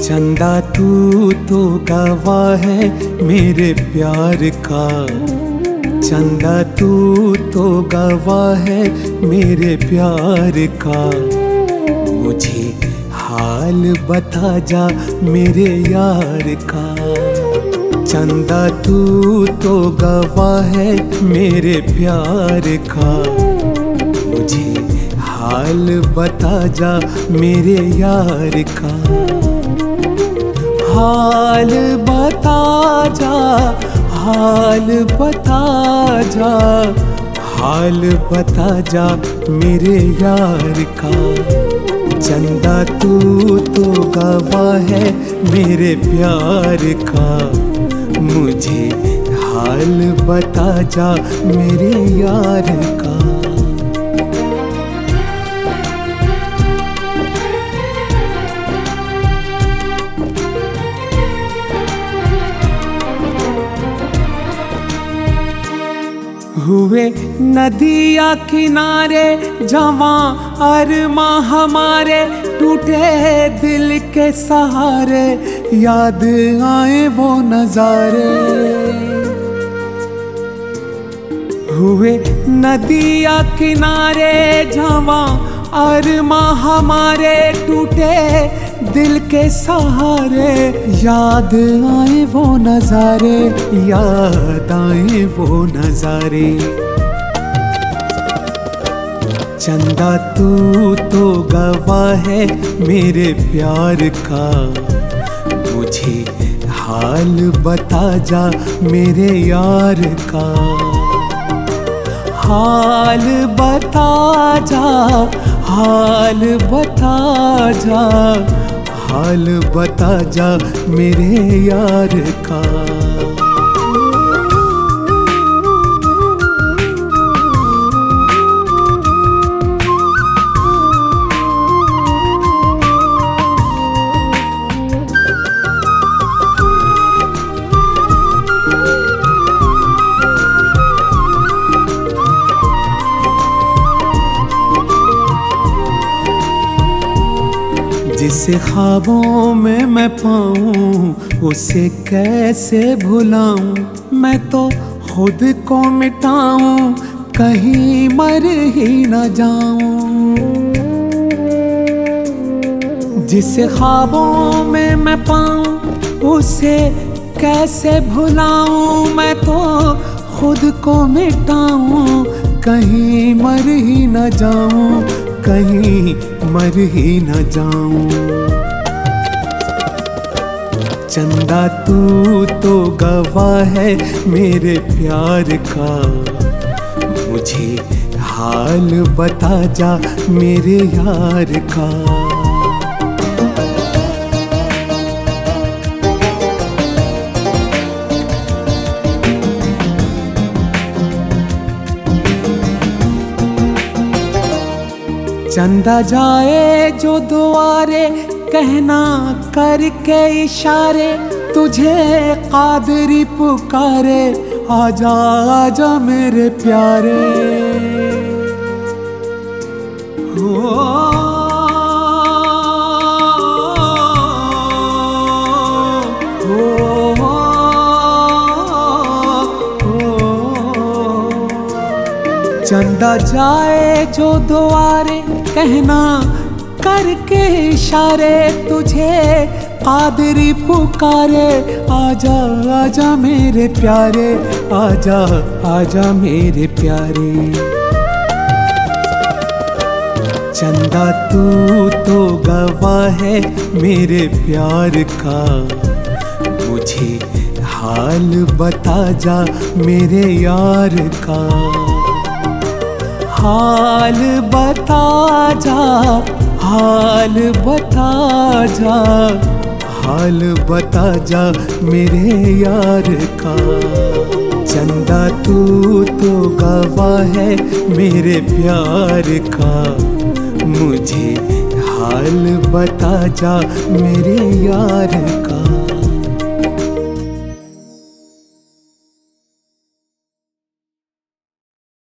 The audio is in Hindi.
चंदा तू तो गवाह है मेरे प्यार का, चंदा तू तो गवाह है मेरे प्यार का। मुझे हाल बता जा मेरे यार का, चंदा तू तो गवाह है मेरे प्यार का। मुझे हाल बता जा मेरे यार का, हाल बता जा, हाल बता जा, हाल बता जा मेरे यार का। चंदा तू तो गवाह है मेरे प्यार का। मुझे हाल बता जा मेरे यार का। हुए नदिया किनारे जवां अरमां हमारे, टूटे दिल के सहारे याद आए वो नजारे। हुए नदिया किनारे जवां अरमां हमारे, टूटे दिल के सहारे याद आए वो नजारे, याद आए वो नजारे। चंदा तू तो गवाह है मेरे प्यार का। मुझे हाल बता जा मेरे यार का, हाल बता जा, हाल बता जा, हाल बता जा मेरे यार का। जिसे ख्वाबों में मैं पाऊं उसे कैसे भुलाऊं। मैं तो खुद को मिटाऊं कहीं मर ही न जाऊं। जिसे ख्वाबों में मैं पाऊं उसे कैसे भुलाऊं। मैं तो खुद को मिटाऊं कहीं मर ही न जाऊं, कहीं मर ही न जाऊं। चंदा तू तो गवाह है मेरे प्यार का। मुझे हाल बता जा मेरे यार का। चंदा जाए जो दुआरे कहना करके इशारे, तुझे कादरी पुकारे आजा आजा मेरे प्यारे। हो चंदा जाए जो दुआरे कहना करके इशारे, तुझे कादरी पुकारे आजा आजा मेरे प्यारे, आजा आजा मेरे प्यारे। चंदा तू तो गवाह है मेरे प्यार का। मुझे हाल बता जा मेरे यार का, हाल बता जा, हाल बता जा, हाल बता जा मेरे यार का। चंदा तू तो गवाह है मेरे प्यार का। मुझे हाल बता जा मेरे यार का।